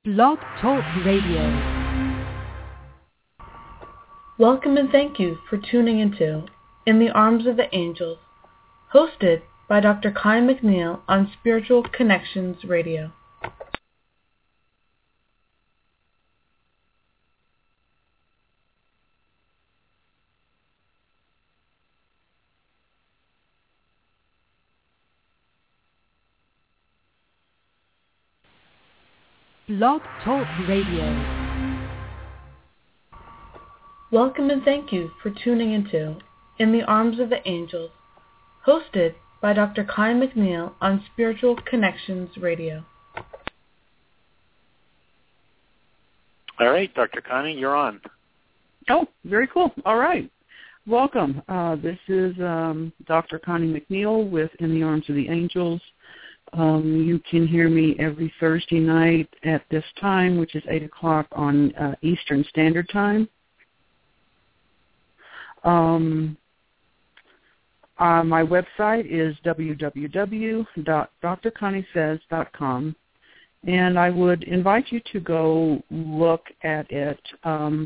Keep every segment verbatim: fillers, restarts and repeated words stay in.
Blog Talk Radio. Welcome and thank you for tuning into In the Arms of the Angels, hosted by Doctor Connie McNeil on Spiritual Connections Radio. Blog Talk Radio. Welcome and thank you for tuning into In the Arms of the Angels, hosted by Doctor Connie McNeil on Spiritual Connections Radio. All right, Doctor Connie, you're on. Oh, very cool. All right. Welcome. Uh, this is um, Doctor Connie McNeil with In the Arms of the Angels. Um, you can hear me every Thursday night at this time, which is eight o'clock on uh, Eastern Standard Time. Um, uh, my website is w w w dot d r connie says dot com, and I would invite you to go look at it. Um,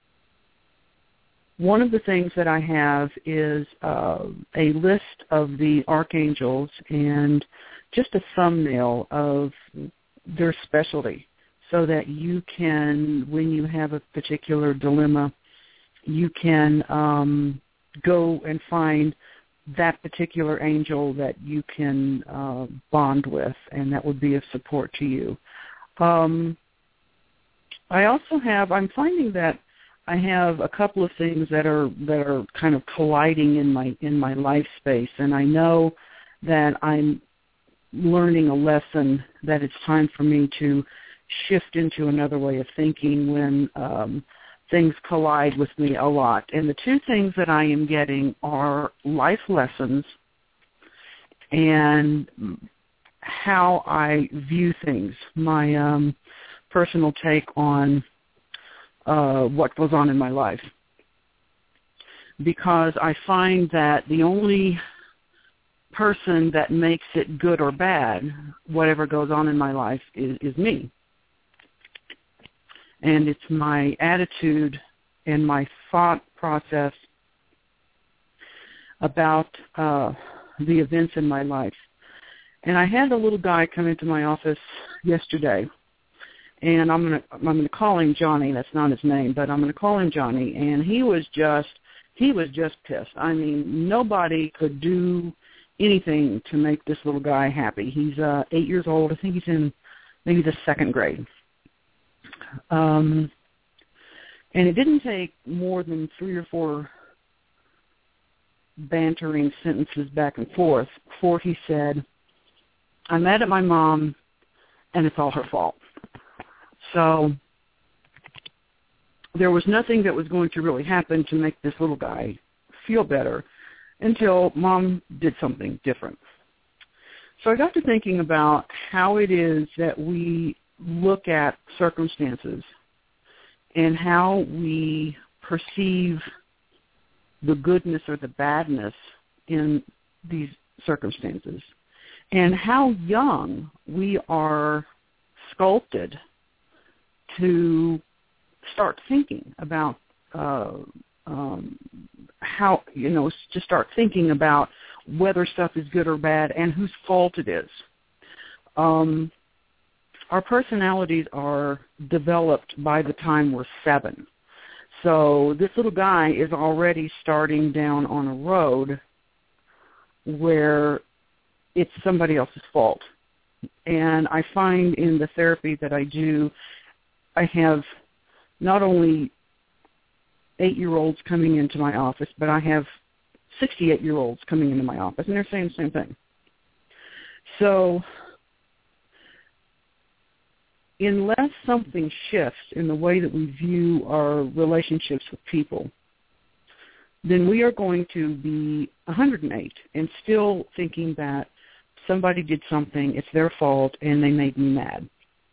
one of the things that I have is uh, a list of the archangels and just a thumbnail of their specialty so that you can, when you have a particular dilemma, you can um, go and find that particular angel that you can uh, bond with, and that would be of support to you. Um, I also have, I'm finding that I have a couple of things that are that are kind of colliding in my in my life space, and I know that I'm learning a lesson that it's time for me to shift into another way of thinking when um, things collide with me a lot. And the two things that I am getting are life lessons and how I view things, my um, personal take on uh, what goes on in my life. Because I find that the only person that makes it good or bad, whatever goes on in my life, is, is me. And it's my attitude and my thought process about uh, the events in my life. And I had a little guy come into my office yesterday, and I'm gonna I'm gonna call him Johnny. That's not his name, but I'm gonna call him Johnny. And he was just he was just pissed. I mean, nobody could do anything to make this little guy happy. He's uh, eight years old. I think he's in maybe the second grade. Um, and it didn't take more than three or four bantering sentences back and forth before he said, "I'm mad at my mom, and it's all her fault." So there was nothing that was going to really happen to make this little guy feel better until Mom did something different. So I got to thinking about how it is that we look at circumstances and how we perceive the goodness or the badness in these circumstances, and how young we are sculpted to start thinking about uh, um, how, you know, to start thinking about whether stuff is good or bad and whose fault it is. Um, our personalities are developed by the time we're seven. So this little guy is already starting down on a road where it's somebody else's fault. And I find in the therapy that I do, I have not only eight-year-olds coming into my office, but I have sixty-eight-year-olds coming into my office, and they're saying the same thing. So unless something shifts in the way that we view our relationships with people, then we are going to be one hundred eight and still thinking that somebody did something, it's their fault, and they made me mad.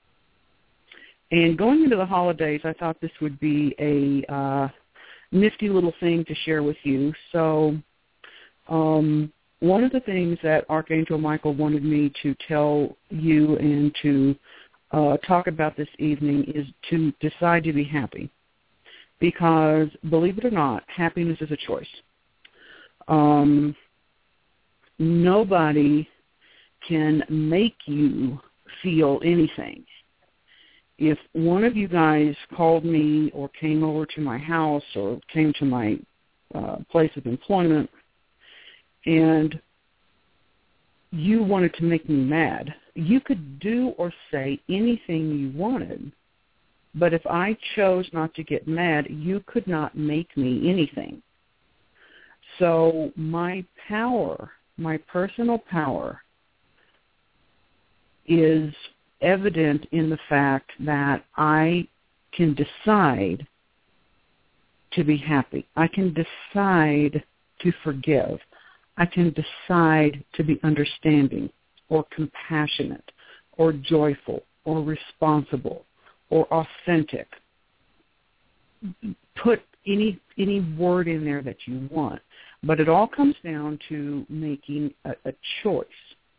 And going into the holidays, I thought this would be a uh, nifty little thing to share with you. So um, one of the things that Archangel Michael wanted me to tell you and to uh, talk about this evening is to decide to be happy. Because, believe it or not, happiness is a choice. Um, nobody can make you feel anything. If one of you guys called me or came over to my house or came to my uh, place of employment and you wanted to make me mad, you could do or say anything you wanted, but if I chose not to get mad, you could not make me anything. So my power, my personal power, is evident in the fact that I can decide to be happy. I can decide to forgive. I can decide to be understanding or compassionate or joyful or responsible or authentic. Put any any word in there that you want. But it all comes down to making a, a choice.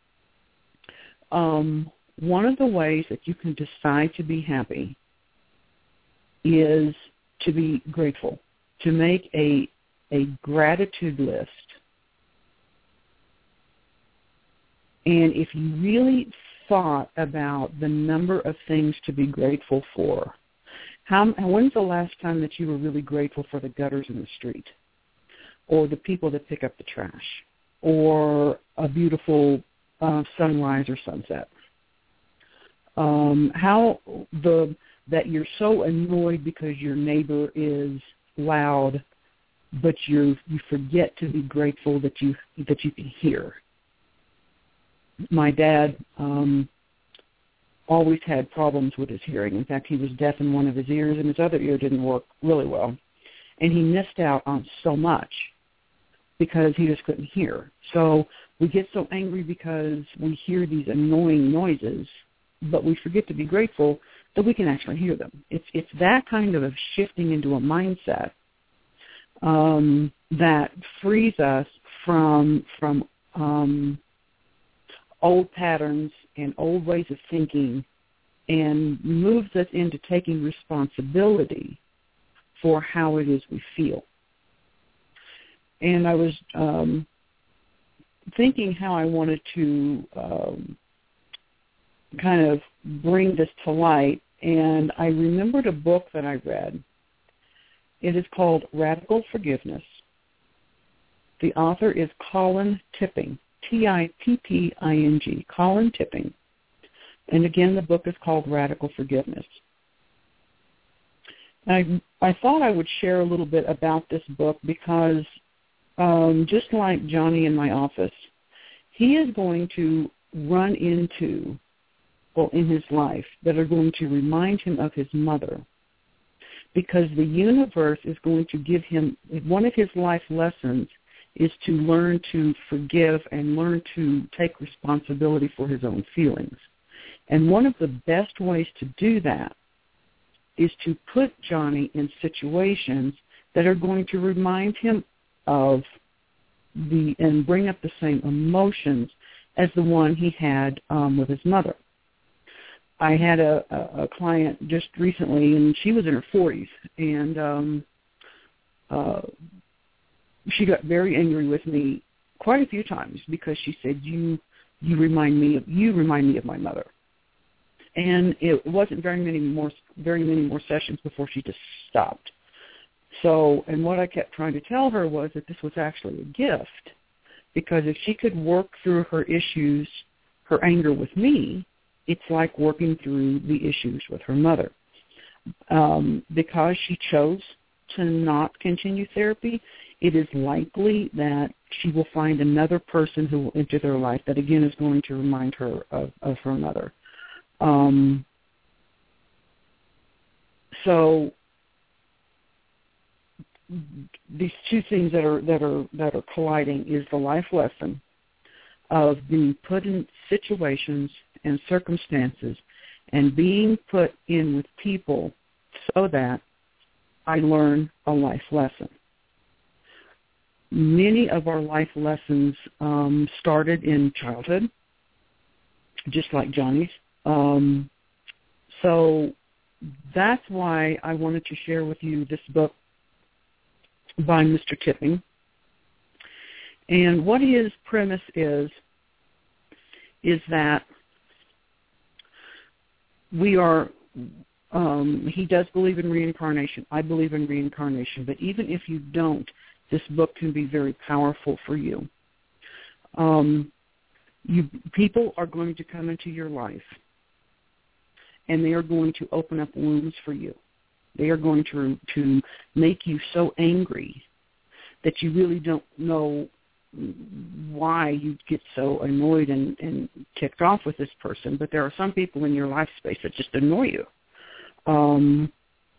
Um, one of the ways that you can decide to be happy is to be grateful, to make a a gratitude list. And if you really thought about the number of things to be grateful for, how, when's the last time that you were really grateful for the gutters in the street, or the people that pick up the trash, or a beautiful uh, sunrise or sunset? Um, how the that you're so annoyed because your neighbor is loud, but you you forget to be grateful that you that you can hear. My dad um, always had problems with his hearing. In fact, he was deaf in one of his ears, and his other ear didn't work really well. And he missed out on so much because he just couldn't hear. So we get so angry because we hear these annoying noises, but we forget to be grateful that we can actually hear them. It's it's that kind of shifting into a mindset um, that frees us from from um, old patterns and old ways of thinking and moves us into taking responsibility for how it is we feel. And I was um, thinking how I wanted to um, kind of bring this to light, and I remembered a book that I read. It is called Radical Forgiveness. The author is Colin Tipping, T I P P I N G, Colin Tipping. And again, the book is called Radical Forgiveness. I, I thought I would share a little bit about this book because um, just like Johnny in my office, he is going to run into people in his life that are going to remind him of his mother, because the universe is going to give him, one of his life lessons is to learn to forgive and learn to take responsibility for his own feelings. And one of the best ways to do that is to put Johnny in situations that are going to remind him of the and bring up the same emotions as the one he had um, with his mother. I had a, a, a client just recently, and she was in her forties, and um, uh, she got very angry with me quite a few times because she said, "You, you remind me of you remind me of my mother." And it wasn't very many more very many more sessions before she just stopped. So, and what I kept trying to tell her was that this was actually a gift, because if she could work through her issues, her anger with me, it's like working through the issues with her mother. Um, because she chose to not continue therapy, it is likely that she will find another person who will enter their life that, again, is going to remind her of, of her mother. Um, so these two things that are that are that are colliding is the life lesson of being put in situations and circumstances and being put in with people so that I learn a life lesson. Many of our life lessons um, started in childhood, just like Johnny's. Um, So that's why I wanted to share with you this book by Mister Tipping. And what his premise is, is that we are, um, he does believe in reincarnation. I believe in reincarnation. But even if you don't, this book can be very powerful for you. Um, you people are going to come into your life, and they are going to open up wounds for you. They are going to to make you so angry that you really don't know why you get so annoyed and, and ticked off with this person. But there are some people in your life space that just annoy you. Um,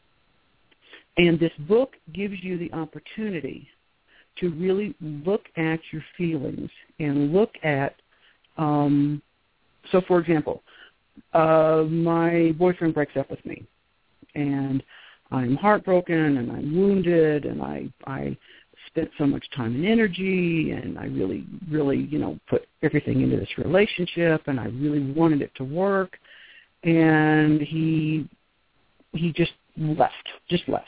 and this book gives you the opportunity to really look at your feelings and look at, um, so for example, uh, my boyfriend breaks up with me, and I'm heartbroken, and I'm wounded, and I, I spent so much time and energy, and I really, really, you know, put everything into this relationship, and I really wanted it to work, and he, he just left, just left.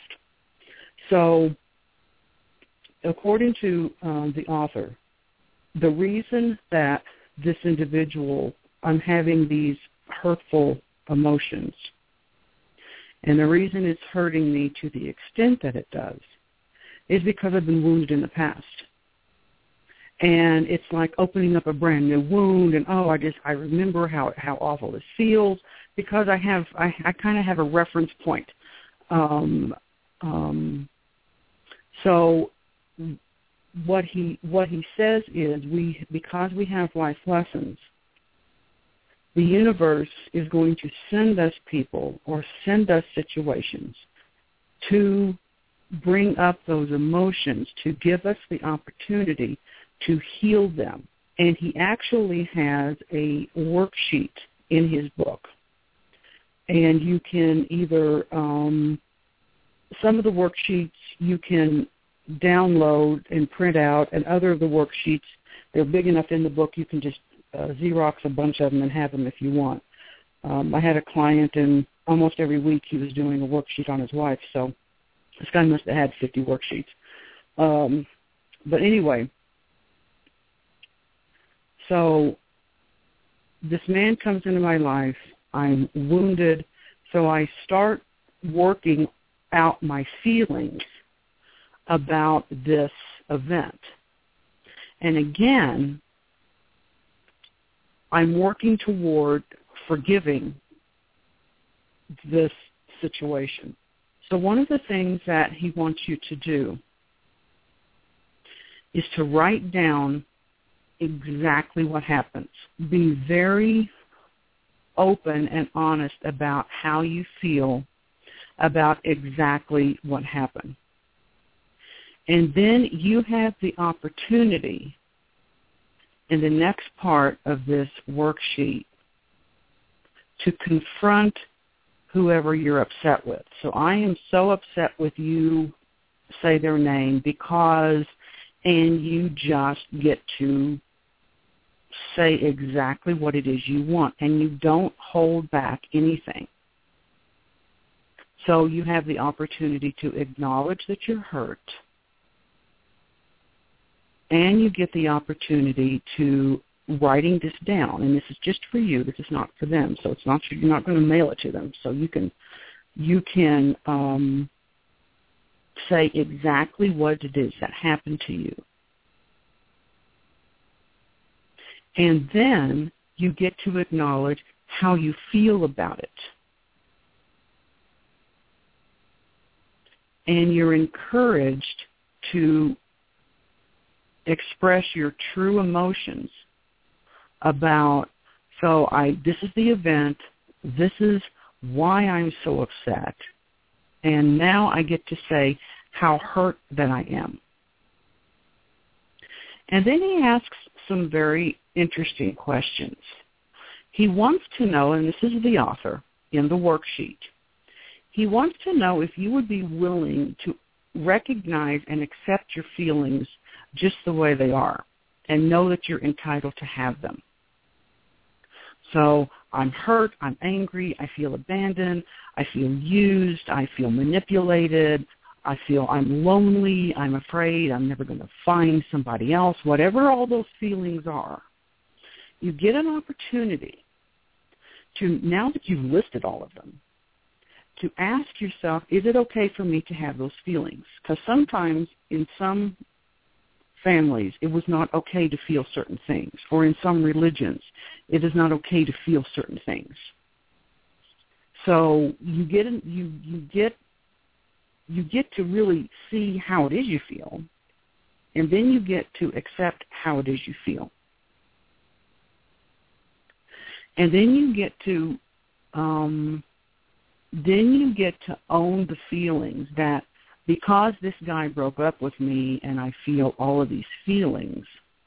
So, according to um, the author, the reason that this individual, I'm having these hurtful emotions, and the reason it's hurting me to the extent that it does, is because I've been wounded in the past. And it's like opening up a brand new wound, and oh, I just, I remember how, how awful this feels, because I have, I, I kind of have a reference point. Um, um, so what he, what he says is we, because we have life lessons, the universe is going to send us people or send us situations to bring up those emotions, to give us the opportunity to heal them. And he actually has a worksheet in his book. And you can either, um, some of the worksheets you can download and print out, and other of the worksheets, they're big enough in the book you can just uh, Xerox a bunch of them and have them if you want. Um, I had a client, and almost every week he was doing a worksheet on his wife, so this guy must have had fifty worksheets. Um, but anyway, so this man comes into my life. I'm wounded, so I start working out my feelings about this event. And again, I'm working toward forgiving this situation. So one of the things that he wants you to do is to write down exactly what happens. Be very open and honest about how you feel about exactly what happened. And then you have the opportunity in the next part of this worksheet to confront whoever you're upset with. So I am so upset with you, say their name, because, and you just get to say exactly what it is you want, and you don't hold back anything. So you have the opportunity to acknowledge that you're hurt, and you get the opportunity to writing this down, and this is just for you. This is not for them, so it's not you're not going to mail it to them. So you can you can um, say exactly what it is that happened to you, and then you get to acknowledge how you feel about it, and you're encouraged to express your true emotions about, so I, this is the event, this is why I'm so upset, and now I get to say how hurt that I am. And then he asks some very interesting questions. He wants to know, and this is the author in the worksheet, he wants to know if you would be willing to recognize and accept your feelings just the way they are and know that you're entitled to have them. So I'm hurt, I'm angry, I feel abandoned, I feel used, I feel manipulated, I feel I'm lonely, I'm afraid, I'm never going to find somebody else, whatever all those feelings are. You get an opportunity to, now that you've listed all of them, to ask yourself, is it okay for me to have those feelings? Because sometimes in some families, it was not okay to feel certain things, or in some religions, it is not okay to feel certain things. So you get you you get you get to really see how it is you feel, and then you get to accept how it is you feel, and then you get to um, then you get to own the feelings that, because this guy broke up with me and I feel all of these feelings,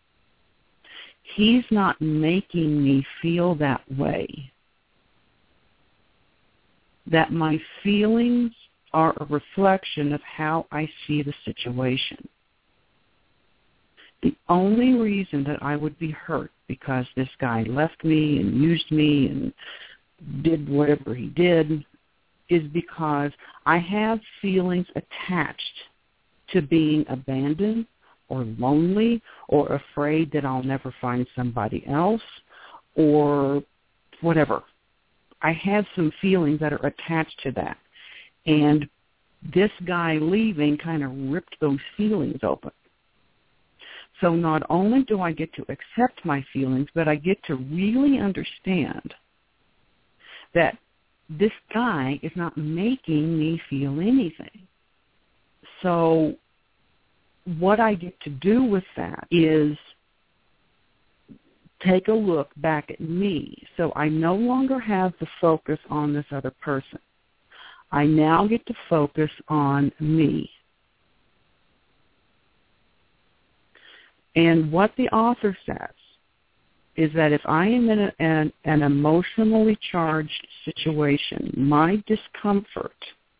he's not making me feel that way. That my feelings are a reflection of how I see the situation. The only reason that I would be hurt because this guy left me and used me and did whatever he did is because I have feelings attached to being abandoned or lonely or afraid that I'll never find somebody else or whatever. I have some feelings that are attached to that. And this guy leaving kind of ripped those feelings open. So not only do I get to accept my feelings, but I get to really understand that this guy is not making me feel anything. So what I get to do with that is take a look back at me. So I no longer have the focus on this other person. I now get to focus on me. And what the author says is that if I am in a, an, an emotionally charged situation, my discomfort,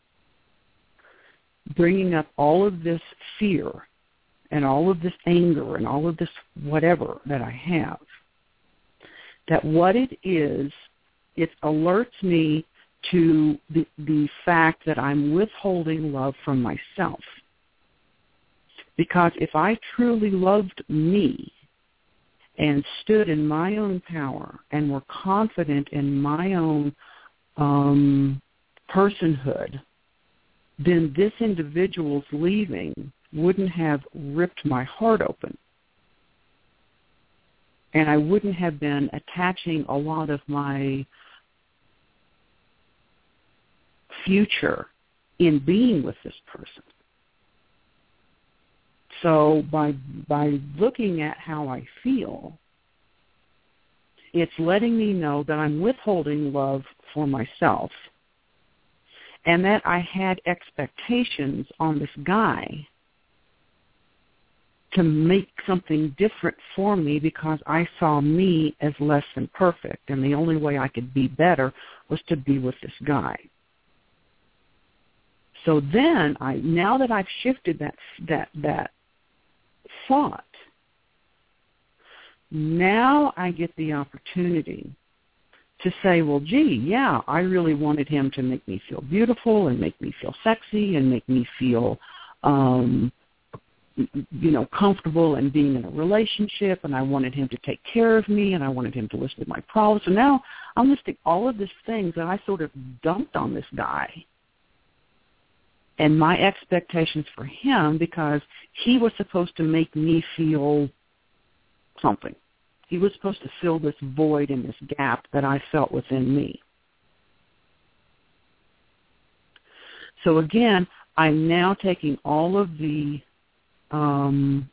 bringing up all of this fear and all of this anger and all of this whatever that I have, that what it is, it alerts me to the, the fact that I'm withholding love from myself. Because if I truly loved me and stood in my own power and were confident in my own um, personhood, then this individual's leaving wouldn't have ripped my heart open. And I wouldn't have been attaching a lot of my future in being with this person. So by by looking at how I feel, it's letting me know that I'm withholding love for myself and that I had expectations on this guy to make something different for me because I saw me as less than perfect, and the only way I could be better was to be with this guy. So then, I now that I've shifted that that that thought, now I get the opportunity to say, well, gee, yeah, I really wanted him to make me feel beautiful and make me feel sexy and make me feel, um, you know, comfortable and being in a relationship, and I wanted him to take care of me, and I wanted him to listen to my problems. So now I'm listing all of these things that I sort of dumped on this guy and my expectations for him because he was supposed to make me feel something. He was supposed to fill this void and this gap that I felt within me. So again, I'm now taking all of the um,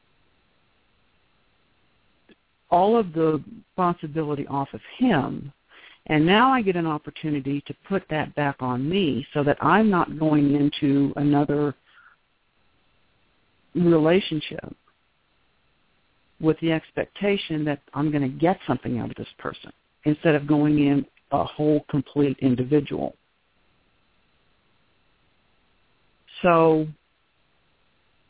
all of the responsibility off of him, and now I get an opportunity to put that back on me so that I'm not going into another relationship with the expectation that I'm going to get something out of this person instead of going in a whole, complete individual. So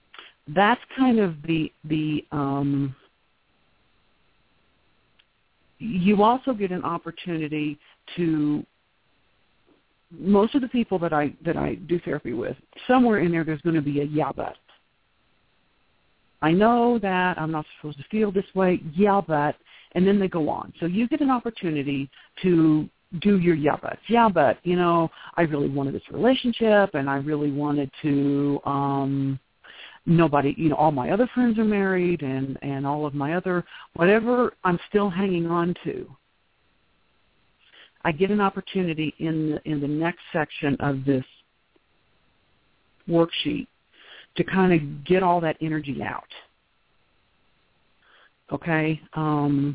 that's kind of the the um, you also get an opportunity to, most of the people that I that I do therapy with, somewhere in there there's going to be a yeah, but. I know that I'm not supposed to feel this way, yeah, but, and then they go on. So you get an opportunity to do your yeah, but. Yeah, but, you know, I really wanted this relationship, and I really wanted to, um, nobody, you know, all my other friends are married, and, and all of my other, whatever I'm still hanging on to. I get an opportunity in the, in the next section of this worksheet to kind of get all that energy out. Okay? Um,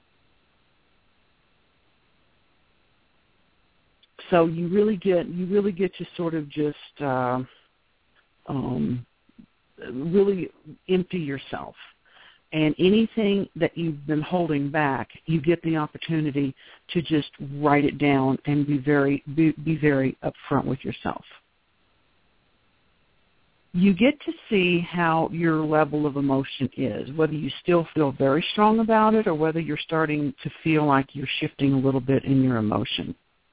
so you really get you really get to sort of just uh, um, really empty yourself. And anything that you've been holding back, you get the opportunity to just write it down and be very be, be very upfront with yourself. You get to see how your level of emotion is, whether you still feel very strong about it or whether you're starting to feel like you're shifting a little bit in your emotion.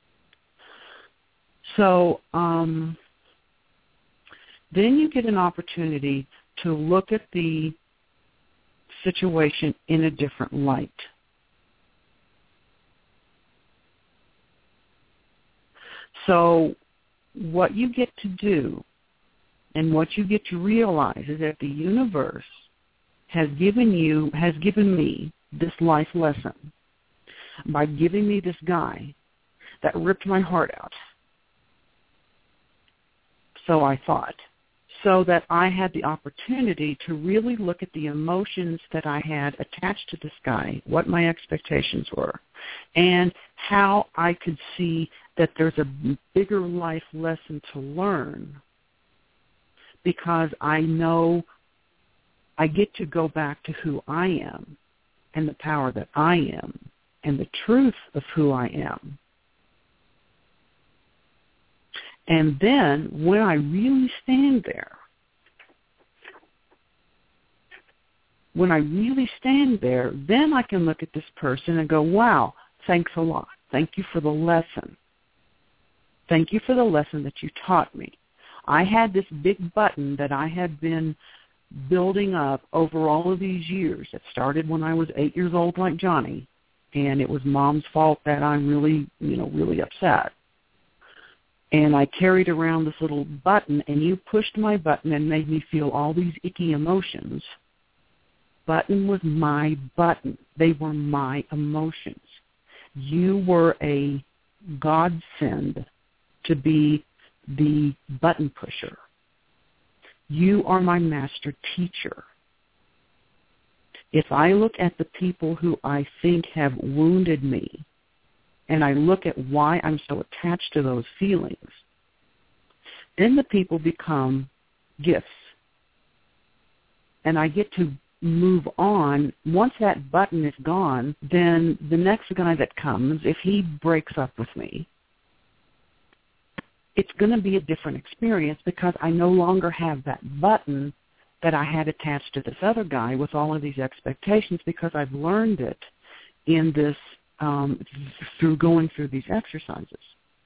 So um, then you get an opportunity to look at the situation in a different light. So what you get to do and what you get to realize is that the universe has given you, has given me this life lesson by giving me this guy that ripped my heart out. So I thought. So that I had the opportunity to really look at the emotions that I had attached to this guy, what my expectations were, and how I could see that there's a bigger life lesson to learn, because I know I get to go back to who I am and the power that I am and the truth of who I am. And then when I really stand there, when I really stand there, then I can look at this person and go, wow, thanks a lot. Thank you for the lesson. Thank you for the lesson that you taught me. I had this big button that I had been building up over all of these years. It started when I was eight years old like Johnny, and it was Mom's fault that I'm really, you know, really upset. And I carried around this little button, and you pushed my button and made me feel all these icky emotions. Button was my button. They were my emotions. You were a godsend to be the button pusher. You are my master teacher. If I look at the people who I think have wounded me, and I look at why I'm so attached to those feelings, then the people become gifts. And I get to move on. Once that button is gone, then the next guy that comes, if he breaks up with me, it's going to be a different experience because I no longer have that button that I had attached to this other guy with all of these expectations, because I've learned it in this Um, through going through these exercises.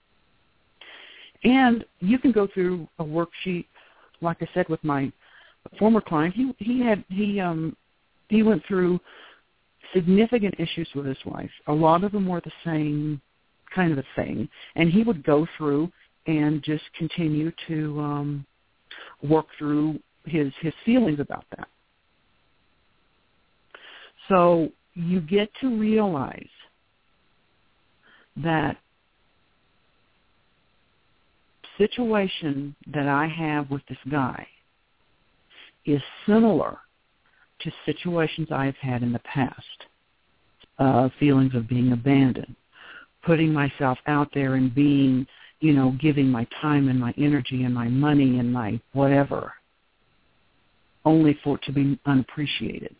And you can go through a worksheet, like I said, with my former client. He he had he um he went through significant issues with his wife. A lot of them were the same kind of a thing, and he would go through and just continue to um, work through his his feelings about that. So you get to realize that situation that I have with this guy is similar to situations I've had in the past, uh, feelings of being abandoned, putting myself out there and being, you know, giving my time and my energy and my money and my whatever, only for it to be unappreciated.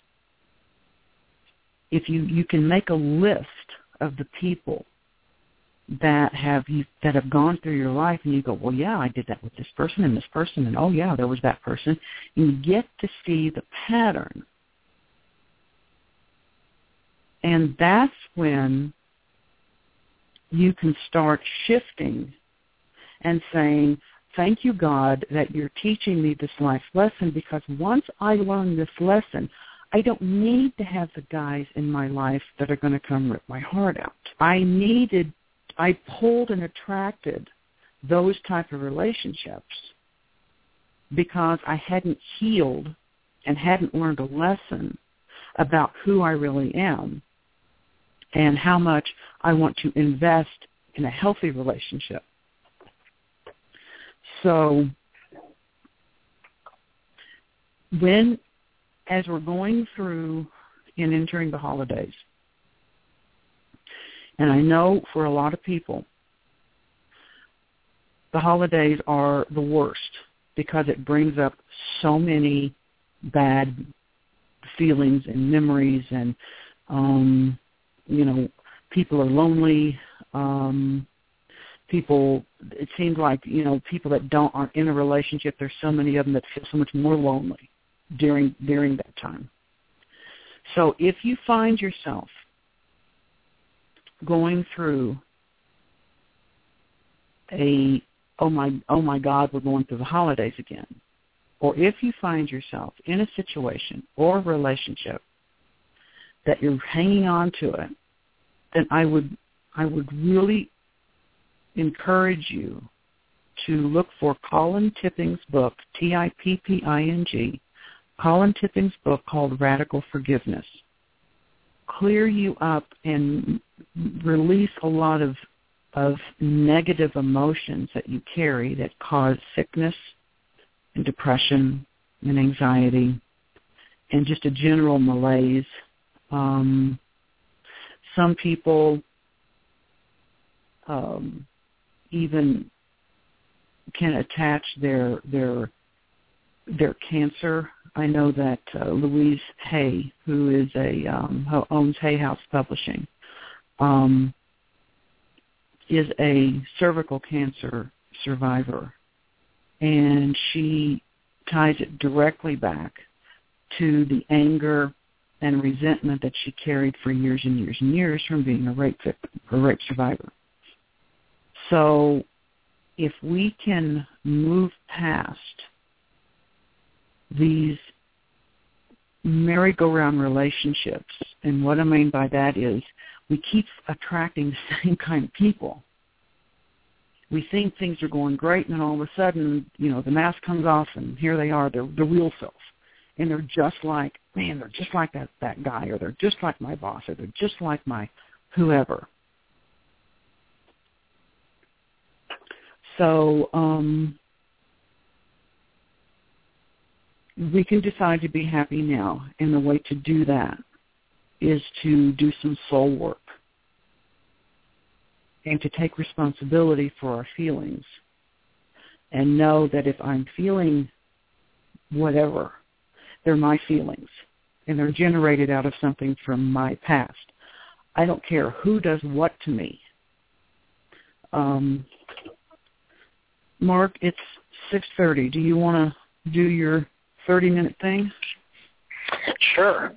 If you, you can make a list of the people that have you that have gone through your life, and you go, well, yeah, I did that with this person and this person, and oh yeah, there was that person. And you get to see the pattern And that's when you can start shifting and saying, thank you, God, that you're teaching me this life lesson, because once I learn this lesson, I don't need to have the guys in my life that are going to come rip my heart out. I needed, I pulled and attracted those type of relationships because I hadn't healed and hadn't learned a lesson about who I really am and how much I want to invest in a healthy relationship. So when, as we're going through and entering the holidays, and I know for a lot of people, the holidays are the worst because it brings up so many bad feelings and memories, and, um, you know, people are lonely. Um, people, it seems like, you know, people that don't aren't in a relationship, there's so many of them that feel so much more lonely during during that time. So if you find yourself going through a, oh my, oh my God, we're going through the holidays again, or if you find yourself in a situation or relationship that you're hanging on to it, then I would I would really encourage you to look for Colin Tipping's book, T I P P I N G, Colin Tipping's book called Radical Forgiveness. Clear you up and release a lot of of negative emotions that you carry that cause sickness and depression and anxiety and just a general malaise. Um, some people um, even can attach their their their cancer. I know that uh, Louise Hay, who is a um, who owns Hay House Publishing, um, is a cervical cancer survivor, and she ties it directly back to the anger and resentment that she carried for years and years and years from being a rape victim, a rape survivor. So if we can move past these merry-go-round relationships, and what I mean by that is we keep attracting the same kind of people. We think things are going great, and then all of a sudden, you know, the mask comes off, and here they are, they're the real self. And they're just like, man, they're just like that, that guy, or they're just like my boss, or they're just like my whoever. So um, we can decide to be happy now, and the way to do that is to do some soul work and to take responsibility for our feelings and know that if I'm feeling whatever, they're my feelings, and they're generated out of something from my past. I don't care who does what to me. Um, Mark, it's six thirty. Do you want to do your thirty-minute thing? Sure.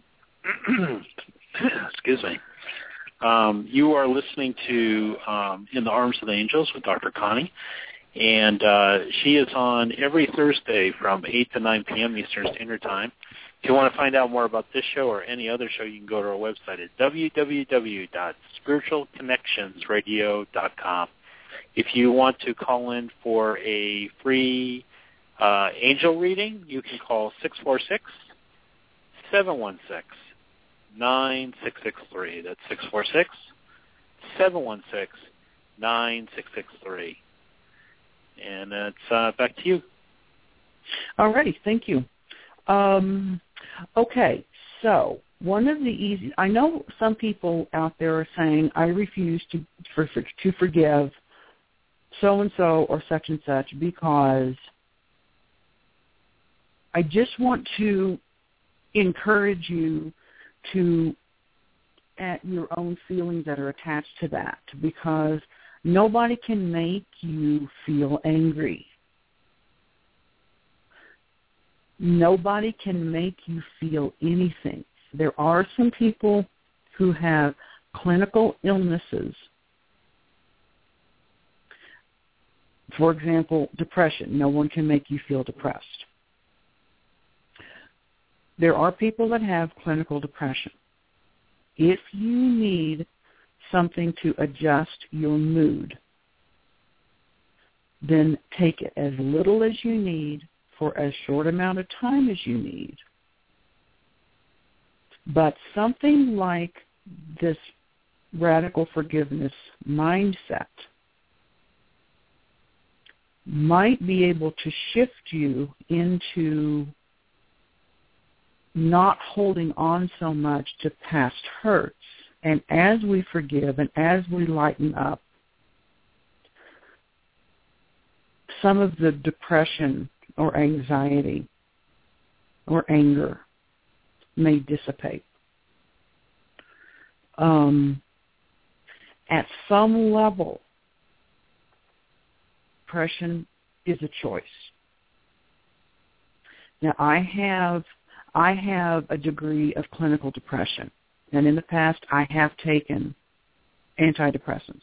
Excuse me. Um, you are listening to um, In the Arms of the Angels with Doctor Connie, and uh, she is on every Thursday from eight to nine p.m. Eastern Standard Time. If you want to find out more about this show or any other show, you can go to our website at w w w dot spiritual connections radio dot com. If you want to call in for a free uh, angel reading, you can call six four six, seven one six, nine six six three. That's six four six, seven one six, nine six six three. And it's uh, back to you. All righty, thank you. Um, okay, so one of the easy, I know some people out there are saying, I refuse to for, to forgive so-and-so or such and such because I just want to encourage you to at your own feelings that are attached to that, because nobody can make you feel angry. Nobody can make you feel anything. There are some people who have clinical illnesses. For example, depression. No one can make you feel depressed. There are people that have clinical depression. If you need something to adjust your mood, then take it as little as you need for as short amount of time as you need. But something like this radical forgiveness mindset might be able to shift you into not holding on so much to past hurts. And as we forgive and as we lighten up, some of the depression or anxiety or anger may dissipate. Um, at some level, depression is a choice. Now, I have I have a degree of clinical depression, and in the past, I have taken antidepressants.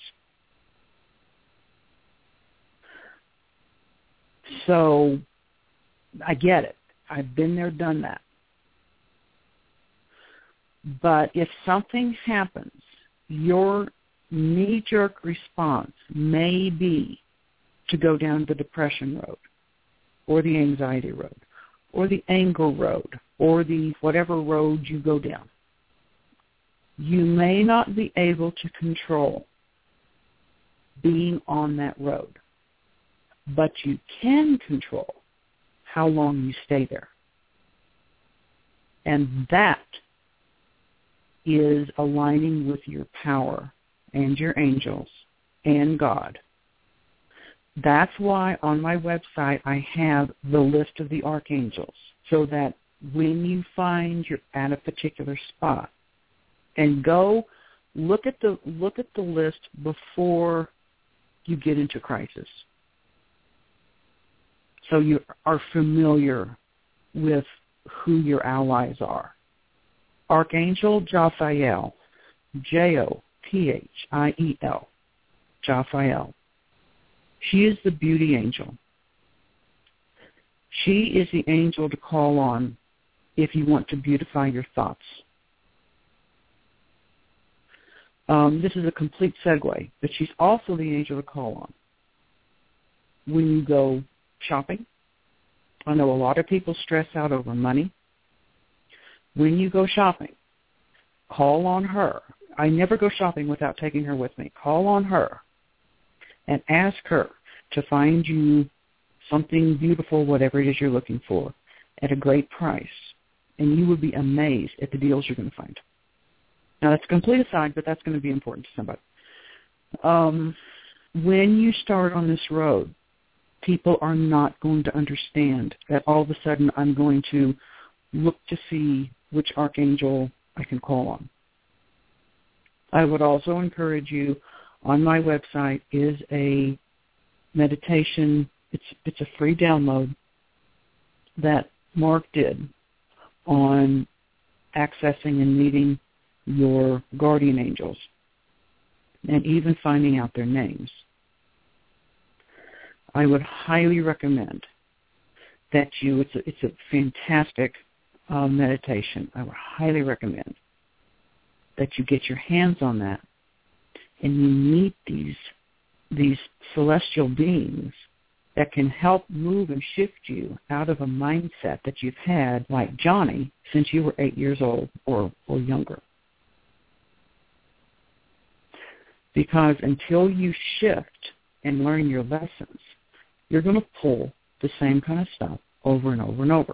So I get it. I've been there, done that. But if something happens, your knee-jerk response may be to go down the depression road or the anxiety road or the anger road or the whatever road you go down. You may not be able to control being on that road, but you can control how long you stay there. And that is aligning with your power and your angels and God. That's why on my website I have the list of the archangels, so that when you find you're at a particular spot, and go look at the look at the list before you get into crisis, so you are familiar with who your allies are. Archangel Jophiel, J O P H I E L, Jophiel. She is the beauty angel. She is the angel to call on if you want to beautify your thoughts. Um, this is a complete segue, but she's also the angel to call on when you go shopping. I know a lot of people stress out over money. When you go shopping, call on her. I never go shopping without taking her with me. Call on her and ask her to find you something beautiful, whatever it is you're looking for, at a great price. And you would be amazed at the deals you're going to find. Now, that's a complete aside, but that's going to be important to somebody. Um, when you start on this road, people are not going to understand that all of a sudden I'm going to look to see which archangel I can call on. I would also encourage you, on my website is a meditation. It's it's a free download that Mark did on accessing and meeting your guardian angels and even finding out their names. I would highly recommend that you, it's a, it's a fantastic uh, meditation. I would highly recommend that you get your hands on that and you meet these these celestial beings that can help move and shift you out of a mindset that you've had, like Johnny, since you were eight years old or, or younger. Because until you shift and learn your lessons, you're going to pull the same kind of stuff over and over and over.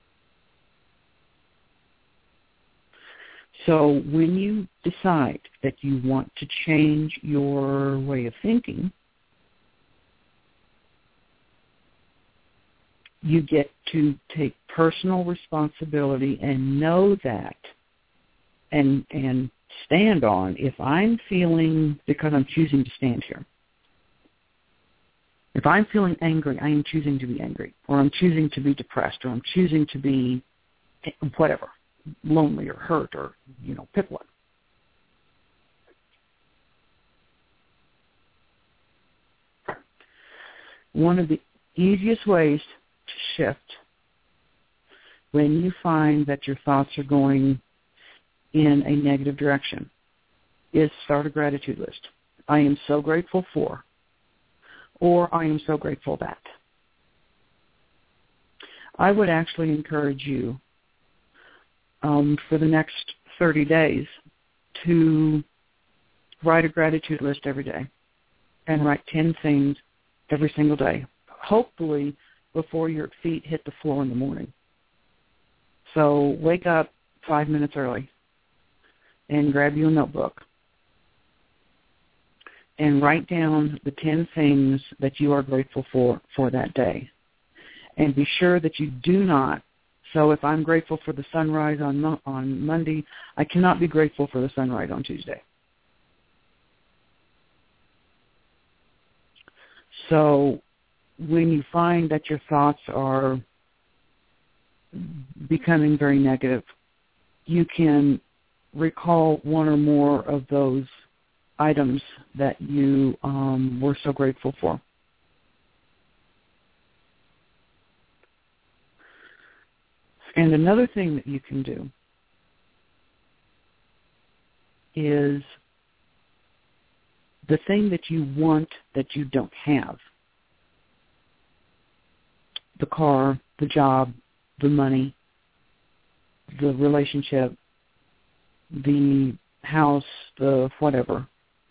So when you decide that you want to change your way of thinking, you get to take personal responsibility and know that and and stand on, if I'm feeling, because I'm choosing to stand here, if I'm feeling angry, I am choosing to be angry, or I'm choosing to be depressed, or I'm choosing to be whatever, lonely or hurt or, you know, pick one. one of the easiest ways to shift when you find that your thoughts are going in a negative direction is start a gratitude list. I am so grateful for, or I am so grateful that. I would actually encourage you um, for the next thirty days to write a gratitude list every day and write ten things every single day, hopefully before your feet hit the floor in the morning. So wake up five minutes early and grab you a notebook and write down the ten things that you are grateful for for that day. And be sure that you do not, so if I'm grateful for the sunrise on on Monday, I cannot be grateful for the sunrise on Tuesday. So when you find that your thoughts are becoming very negative, you can recall one or more of those items that you um, were so grateful for. And another thing that you can do is the thing that you want that you don't have. The car, the job, the money, the relationship, the house, the whatever,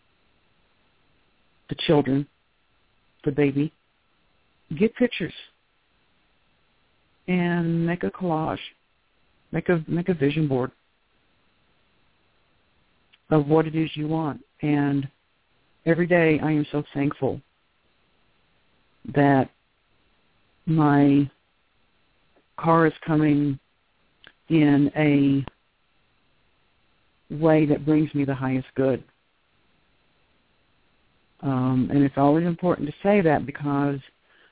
the children, the baby. Get pictures and make a collage, make a make a vision board of what it is you want. And every day I am so thankful that my car is coming in a way that brings me the highest good. Um, and it's always important to say that because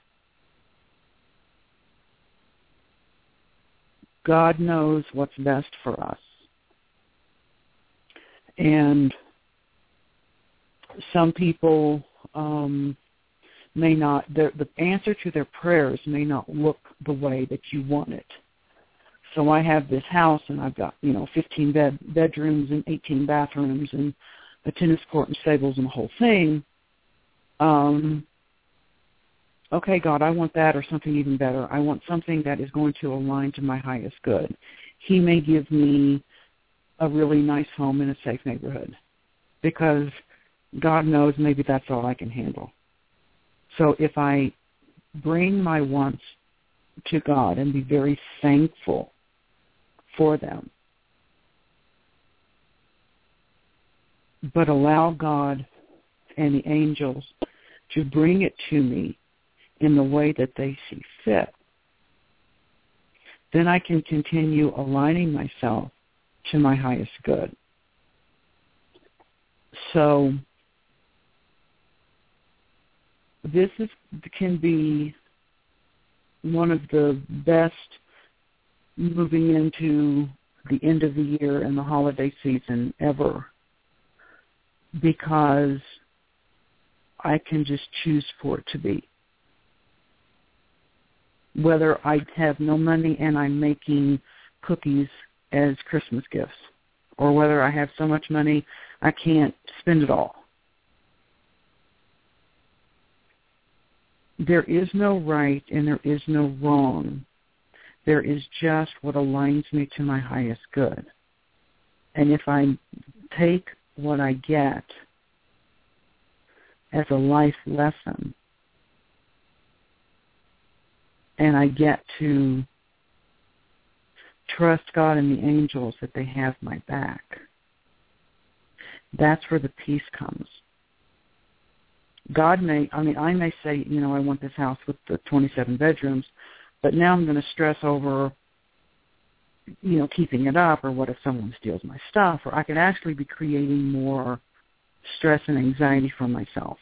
God knows what's best for us. And some people um, may not, the answer to their prayers may not look the way that you want it. So I have this house and I've got, you know, fifteen bed, bedrooms and eighteen bathrooms and a tennis court and stables and the whole thing. Um, okay, God, I want that or something even better. I want something that is going to align to my highest good. He may give me a really nice home in a safe neighborhood because God knows maybe that's all I can handle. So if I bring my wants to God and be very thankful for them, but allow God and the angels to bring it to me in the way that they see fit, then I can continue aligning myself to my highest good. So this is, can be one of the best moving into the end of the year and the holiday season ever, because I can just choose for it to be. Whether I have no money and I'm making cookies as Christmas gifts, or whether I have so much money I can't spend it all. There is no right and there is no wrong. There is just what aligns me to my highest good. And if I take what I get as a life lesson, and I get to trust God and the angels that they have my back, that's where the peace comes. God may, I mean, I may say, you know, I want this house with the twenty-seven bedrooms, but now I'm going to stress over, you know, keeping it up, or what if someone steals my stuff, or I could actually be creating more stress and anxiety for myself.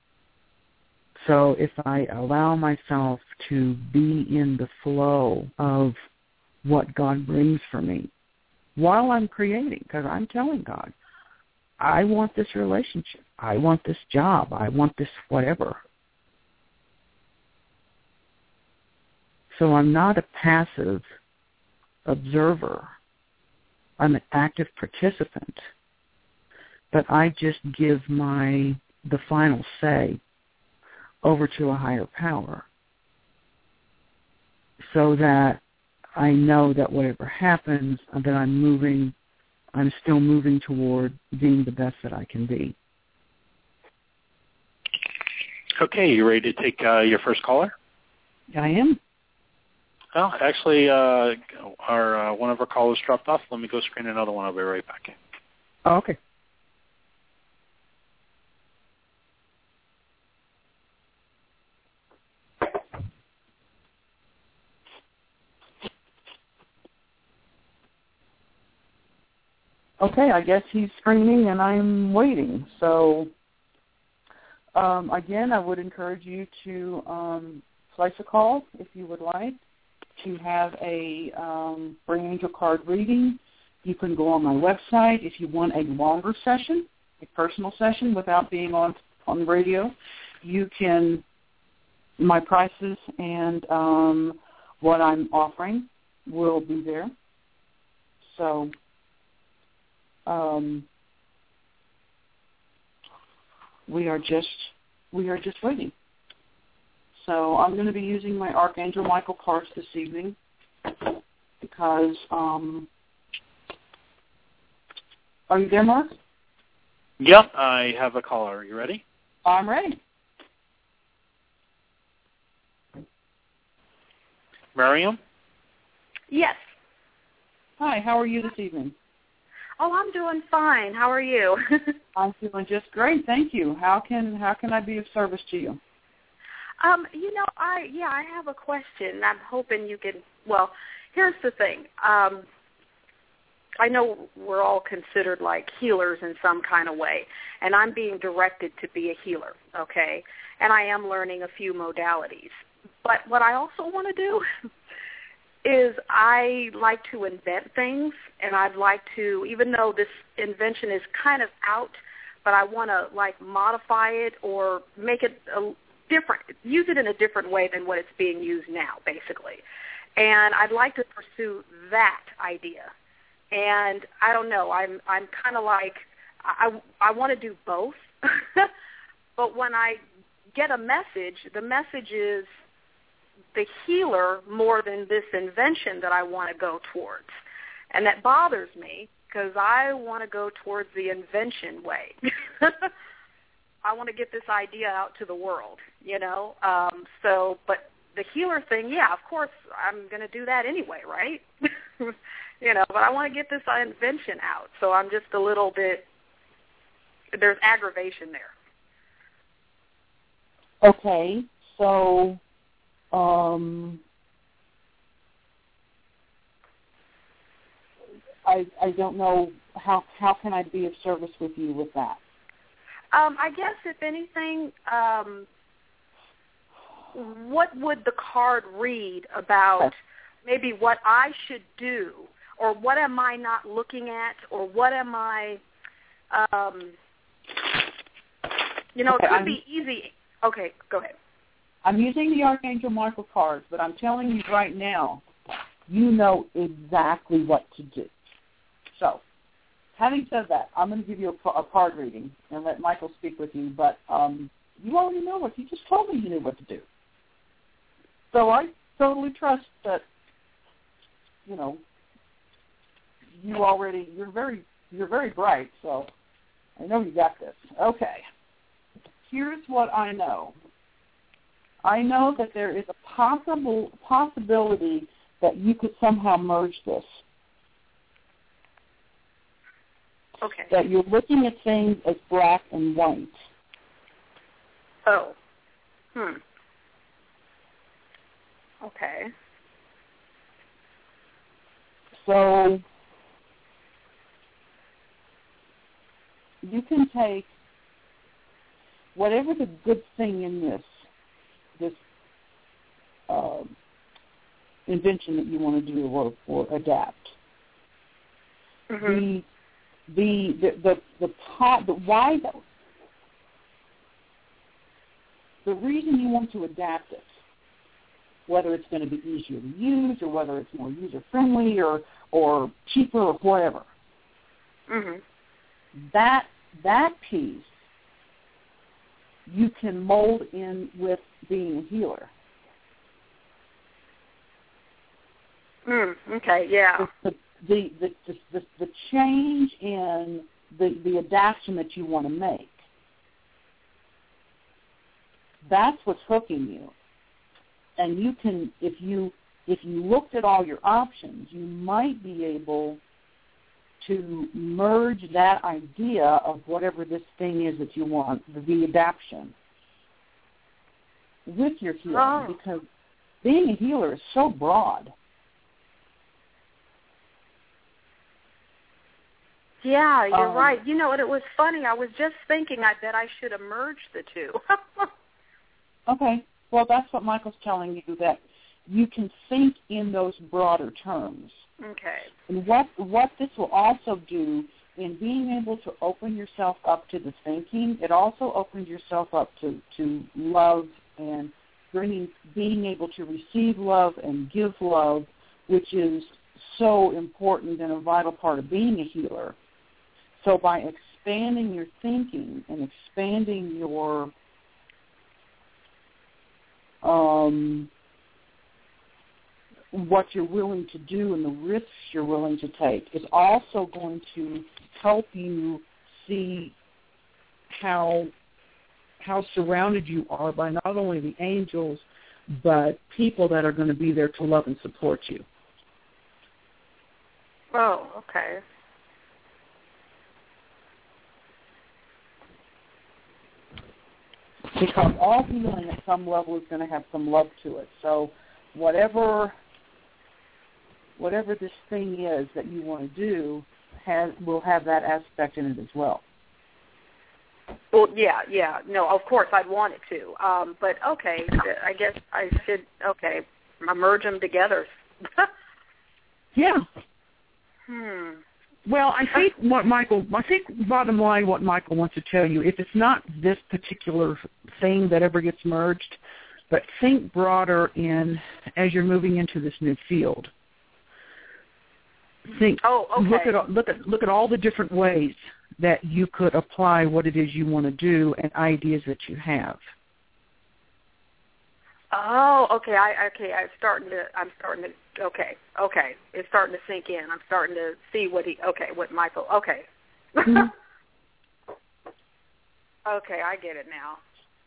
So if I allow myself to be in the flow of what God brings for me while I'm creating, because I'm telling God, I want this relationship, I want this job, I want this whatever. So I'm not a passive observer. I'm an active participant. But I just give my the final say over to a higher power so that I know that whatever happens, that I'm moving, I'm still moving toward being the best that I can be. Okay, you ready to take uh, your first caller? I am. Well, actually, uh, our uh, one of our callers dropped off. Let me go screen another one. I'll be right back. Oh, okay. Okay, I guess he's screening and I'm waiting. So, um, again, I would encourage you to um, place a call if you would like to have a um, Brain Angel card reading. You can go on my website if you want a longer session, a personal session without being on, on the radio. You can, my prices and um, what I'm offering will be there. So, Um, we are just we are just waiting. So I'm going to be using my Archangel Michael cards this evening because um, are you there, Mark? Yep, I have a caller. Are you ready? I'm ready. Miriam? Yes. Hi, how are you this evening? Oh, I'm doing fine. How are you? I'm doing just great, thank you. How can how can I be of service to you? Um, you know, I yeah, I have a question. I'm hoping you can. Well, here's the thing. Um, I know we're all considered like healers in some kind of way, and I'm being directed to be a healer. Okay, and I am learning a few modalities. But what I also want to do is I like to invent things, and I'd like to, even though this invention is kind of out, but I want to, like, modify it or make it a different, use it in a different way than what it's being used now, basically. And I'd like to pursue that idea. And I don't know, I'm I'm kind of like, I, I want to do both, but when I get a message, the message is the healer more than this invention that I want to go towards. And that bothers me because I want to go towards the invention way. I want to get this idea out to the world, you know. Um, so, but the healer thing, yeah, of course, I'm going to do that anyway, right? You know, but I want to get this invention out. So I'm just a little bit, there's aggravation there. Okay, so um, I I don't know how how can I be of service with you with that. Um, I guess if anything, um, what would the card read about maybe what I should do, or what am I not looking at, or what am I, um, you know, okay, it could I'm, be easy. Okay, go ahead. I'm using the Archangel Michael cards, but I'm telling you right now, you know exactly what to do. So, having said that, I'm going to give you a, a card reading and let Michael speak with you, but um, you already know what. You just told me you knew what to do. So I totally trust that, you know, you already, you're very, you're very bright, so I know you got this. Okay. Here's what I know. I know that there is a possible possibility that you could somehow merge this. Okay. That you're looking at things as black and white. Oh. Hmm. Okay. So you can take whatever the good thing in this, this uh, invention that you want to do or, or adapt. Mm-hmm. The the the the the, pot, the why the, the reason you want to adapt it whether it's going to be easier to use or whether it's more user-friendly or, or cheaper or whatever. Mm-hmm. That, that piece you can mold in with being a healer. Mm, okay, yeah. The, the, the, the, the, the change in the, the adaptation that you want to make, that's what's hooking you. And you can, if you if you looked at all your options, you might be able to merge that idea of whatever this thing is that you want, the, the adaptation, with your healing, oh. because being a healer is so broad. Yeah, you're um, right. You know, and it was funny. I was just thinking, I bet I should have merged the two. Okay. Well, that's what Michael's telling you, that you can think in those broader terms. Okay. And what what this will also do in being able to open yourself up to the thinking, it also opens yourself up to, to love and bringing, being able to receive love and give love, which is so important and a vital part of being a healer. So by expanding your thinking and expanding your um, what you're willing to do and the risks you're willing to take, is also going to help you see how how surrounded you are by not only the angels, but people that are going to be there to love and support you. Oh, okay. Because all healing at some level is going to have some love to it. So whatever whatever this thing is that you want to do has will have that aspect in it as well. Well, yeah, yeah. No, of course I'd want it to. Um, but, okay, I guess I should, okay, merge them together. Yeah. Hmm. Well, I think what Michael, I think bottom line what Michael wants to tell you, if it's not this particular thing that ever gets merged, but think broader in as you're moving into this new field. Think, oh, okay. look at look at look at all the different ways that you could apply what it is you want to do and ideas that you have. Oh, okay. I okay. I'm starting to. I'm starting to. Okay, okay. It's starting to sink in. I'm starting to see what he. Okay, what Michael. Okay. Mm-hmm. Okay, I get it now.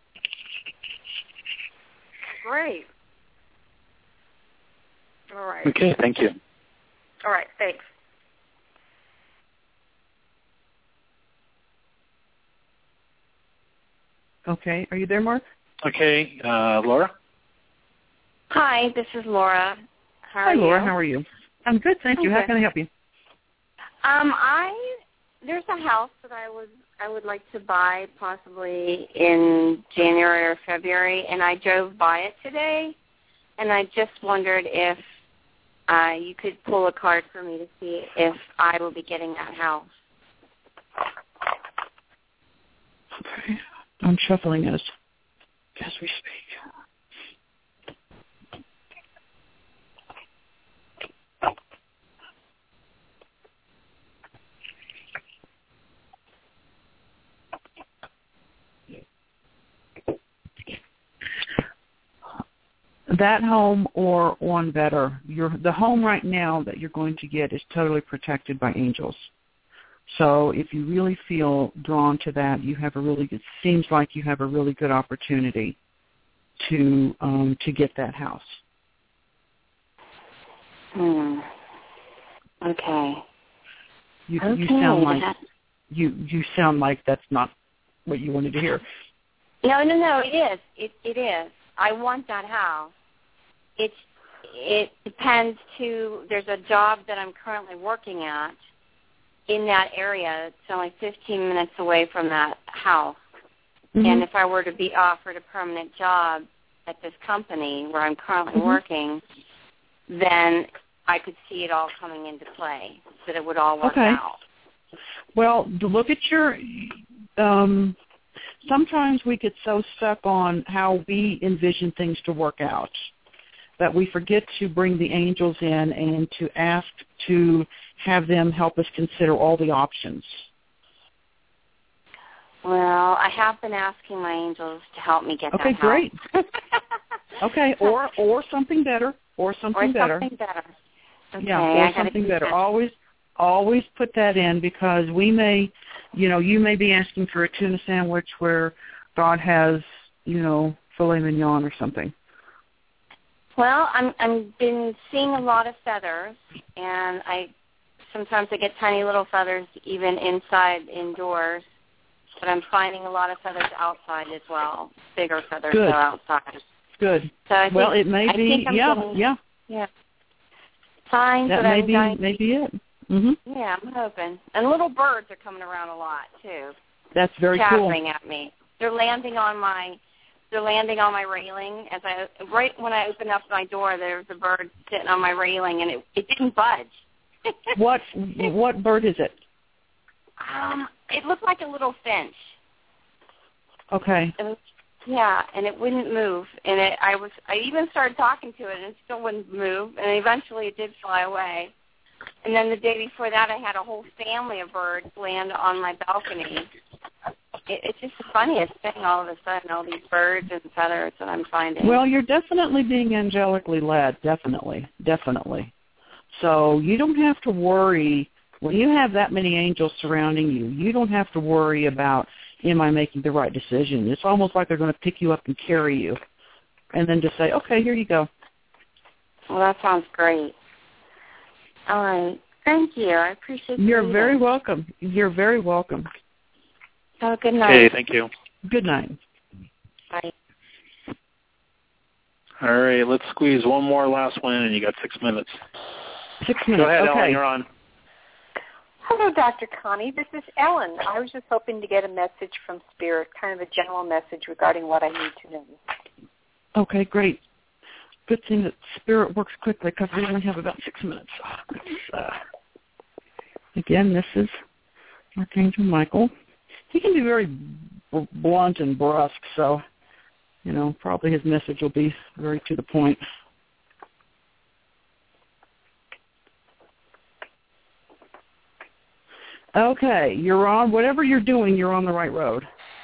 Great. All right. Okay, thank you. All right, thanks. Okay, are you there, Mark? Okay, uh, Laura? Hi, this is Laura. How Hi, are Laura. you? How are you? I'm good, thank I'm you. How good. can I help you? Um, I there's a house that I would I would like to buy possibly in January or February, and I drove by it today, and I just wondered if uh, you could pull a card for me to see if I will be getting that house. Okay, I'm shuffling as as we speak. That home or one better, your the home right now that you're going to get is totally protected by angels. So if you really feel drawn to that, you have a really good, seems like you have a really good opportunity to um, to get that house. Hmm. Okay. You, okay. you sound like you you sound like that's not what you wanted to hear. No, no, no. It is. It it is. I want that house. It's it depends to. There's a job that I'm currently working at in that area. It's only fifteen minutes away from that house. Mm-hmm. And if I were to be offered a permanent job at this company where I'm currently mm-hmm. working, then I could see it all coming into play, that it would all work okay. out. Well, to look at your, um, sometimes we get so stuck on how we envision things to work out. that we forget to bring the angels in and to ask to have them help us consider all the options. Well, I have been asking my angels to help me get okay, that great. help. Okay, or or something better, or something or better. something better. Okay, yeah, or I something better. That. Always, always put that in, because we may, you know, you may be asking for a tuna sandwich where God has, you know, filet mignon or something. Well, I'm I'm been seeing a lot of feathers, and I sometimes I get tiny little feathers even inside indoors. But I'm finding a lot of feathers outside as well, bigger feathers Good. that are outside. Good. So I well, think, it may I be, think I'm yeah, getting, yeah. Yeah. Signs that, that may I'm be, going may be it. Mm-hmm. Yeah, I'm hoping. And little birds are coming around a lot too. That's very chattering cool. at me. They're landing on my, they're landing on my railing as I right when I open up my door. There's a bird sitting on my railing, and it it didn't budge. what what bird is it? Um, it looked like a little finch. Okay. It was, yeah, and it wouldn't move. And it, I was, I even started talking to it, and it still wouldn't move. And eventually, it did fly away. And then the day before that, I had a whole family of birds land on my balcony. It, it's just the funniest thing. All of a sudden, all these birds and feathers that I'm finding. Well, you're definitely being angelically led. Definitely, definitely. So you don't have to worry. When you have that many angels surrounding you, you don't have to worry about, am I making the right decision? It's almost like they're going to pick you up and carry you and then just say, okay, here you go. Well, that sounds great. All right. Thank you. I appreciate You're you. very welcome. You're very welcome. Have a good night. Okay, thank you. Good night. Bye. All right, let's squeeze one more last one, and you got six minutes. Six minutes. Go ahead, okay. Ellen, you're on. Hello, Doctor Connie. This is Ellen. I was just hoping to get a message from Spirit, kind of a general message regarding what I need to know. Okay, great. Good thing that Spirit works quickly, because we only have about six minutes. Uh, again, this is Archangel Michael. He can be very b- blunt and brusque, so, you know, probably his message will be very to the point. Okay, you're on, whatever you're doing, you're on the right road.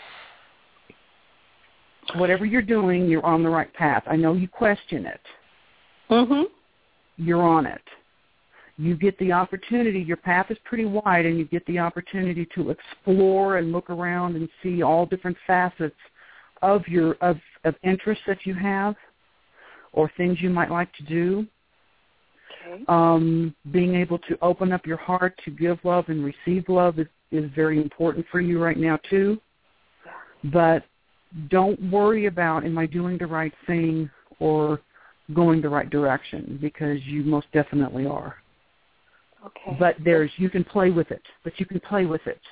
Whatever you're doing, you're on the right path. I know you question it. Mm-hmm. You're on it. You get the opportunity, your path is pretty wide, and you get the opportunity to explore and look around and see all different facets of your of, of interests that you have or things you might like to do. Okay. Um, being able to open up your heart to give love and receive love is, is very important for you right now, too. But don't worry about, am I doing the right thing or going the right direction, because you most definitely are. Okay. But there's, you can play with it, but you can play with it.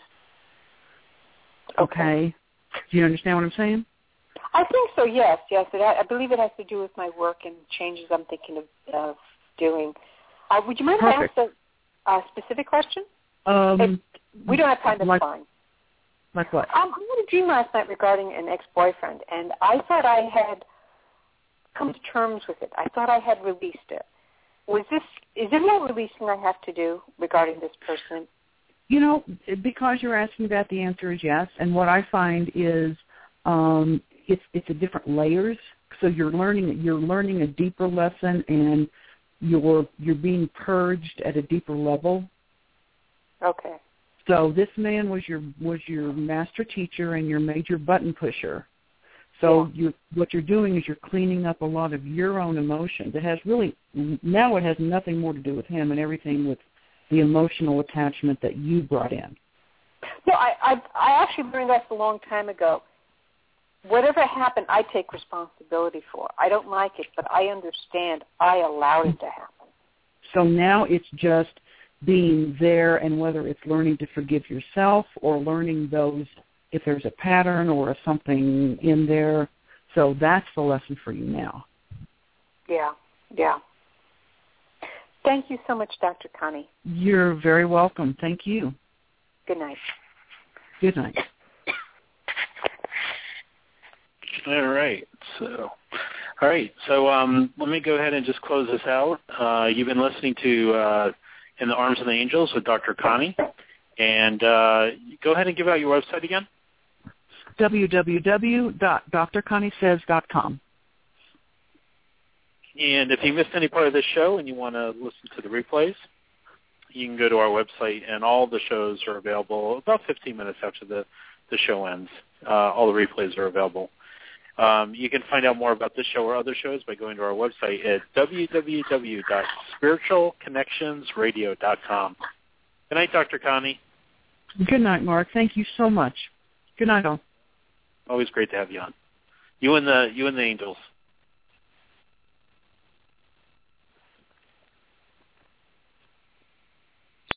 Okay? Okay. Do you understand what I'm saying? I think so, yes, yes. It, I believe it has to do with my work and changes I'm thinking of uh, doing. Uh, would you mind Perfect. if I ask a uh, specific question? Um, Hey, we don't have time, that's like, fine. Like what? Um, I had a dream last night regarding an ex-boyfriend, and I thought I had come to terms with it. I thought I had released it. Was this, is there no releasing I have to do regarding this person? You know, because you're asking that, the answer is yes. And what I find is um, it's it's a different layers. So you're learning you're learning a deeper lesson, and you're you're being purged at a deeper level. Okay. So this man was your was your master teacher and your major button pusher. So Yeah. you what you're doing is you're cleaning up a lot of your own emotions. It has really now it has nothing more to do with him and everything with the emotional attachment that you brought in. No, I, I I actually learned that a long time ago. Whatever happened, I take responsibility for. I don't like it, but I understand I allowed it to happen. So now it's just being there, and whether it's learning to forgive yourself or learning those, if there's a pattern or something in there. So that's the lesson for you now. Yeah, yeah. Thank you so much, Doctor Connie. You're very welcome. Thank you. Good night. Good night. All right. So All right, so um, let me go ahead and just close this out. Uh, you've been listening to uh, In the Arms of the Angels with Doctor Connie. And uh, go ahead and give out your website again. w w w dot d r connie says dot com. And if you missed any part of this show and you want to listen to the replays, you can go to our website, and all the shows are available about fifteen minutes after the, the show ends. Uh, all the replays are available. Um, you can find out more about this show or other shows by going to our website at w w w dot spiritual connections radio dot com. Good night, Doctor Connie. Good night, Mark. Thank you so much. Good night, all. Always great to have you on. You and the you and the angels.